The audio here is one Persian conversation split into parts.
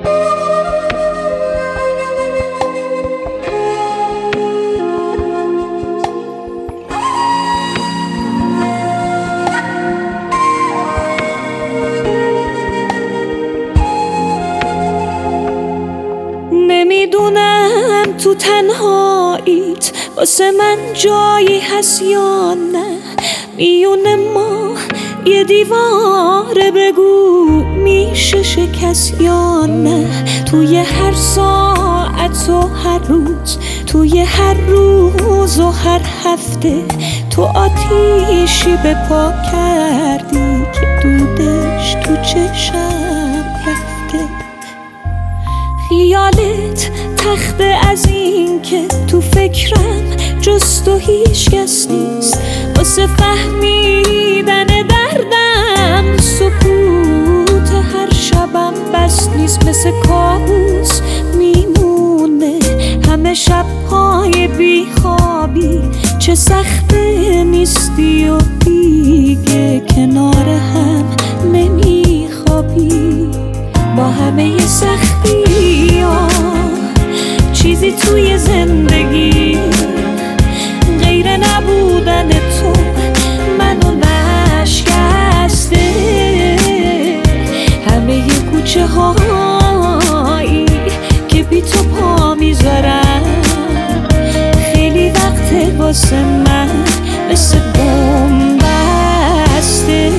نمیدونم تو تنهاییت واسه من جایی هست یا نه، میونه ما یه دیواره، بگو میشه شکست یا نه. توی هر ساعت و هر روز، توی هر روز و هر هفته، تو آتیشی به پا کردی که دودش تو چشم رفته. خیالت تخته از این که تو فکرم جز تو هیچ کس نیست، واسه فهمیدن دردم سکوت هر شبم بس نیست. مثل کابوس میمونه همه شبهای بیخوابی، چه سخته نیستی و دیگه کنار هم نمیخوابی. با همه سختی ها چیزی توی زندگی غیر نبودن تو منو نشکسته. همه کوچه هایی که بی تو پا میذارم، خیلی وقت واسه من مثل بومبسته.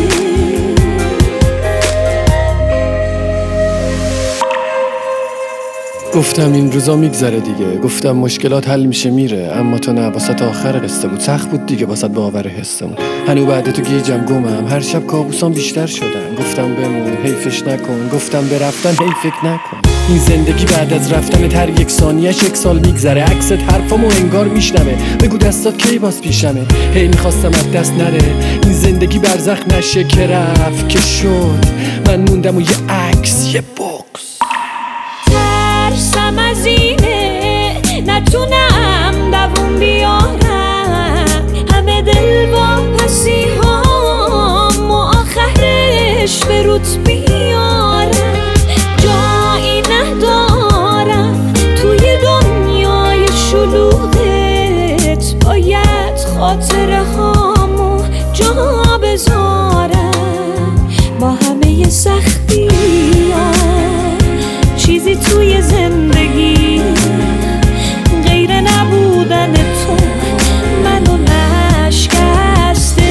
گفتم این روزا میگذره دیگه، گفتم مشکلات حل میشه میره، اما تو نه، واسه آخر قصه بود. سخت بود دیگه واسه باور حسمون. هنو بعد تو گیجم گمم، هر شب کابوسام بیشتر شدن. گفتم بمون حیفش نکن، گفتم به رفتن حیف فکر نکن. این زندگی بعد از رفتن هر یک ثانیه‌اش یک سال میگذره، عکست حرفامو انگار میشنوه. بگو دستات کی باز پیشمه، هی میخواستم از دست نره. این زندگی برزخ نشه که رفت که شد، من موندم و یه عکس، یه بوکس. ترسم از اینه نتونم دووم بیارم، همه دل واپسی هام و آخرش به روت بیارم. جایی ندارم توی دنیای شلوغت، باید خاطره هامو جا بذارم. با همه سختی ها چیزی توی زندگی غیر نبودن تو منو نشکسته.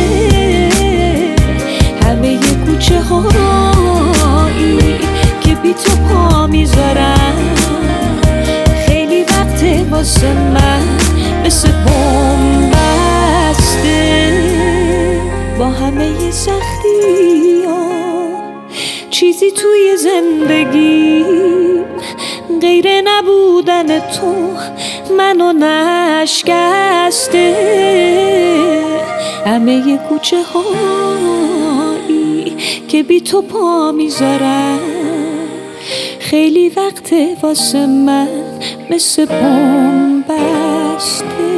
همه کوچه هایی که بی تو پا میذارم، خیلی وقت واسه من مثل بومبسته. با همه سختی ها چیزی توی زندگی غیر نبودن تو منو نشکسته. همه کوچه هایی که بی تو پا میذارم، خیلی وقت واسه من مثل بومبسته.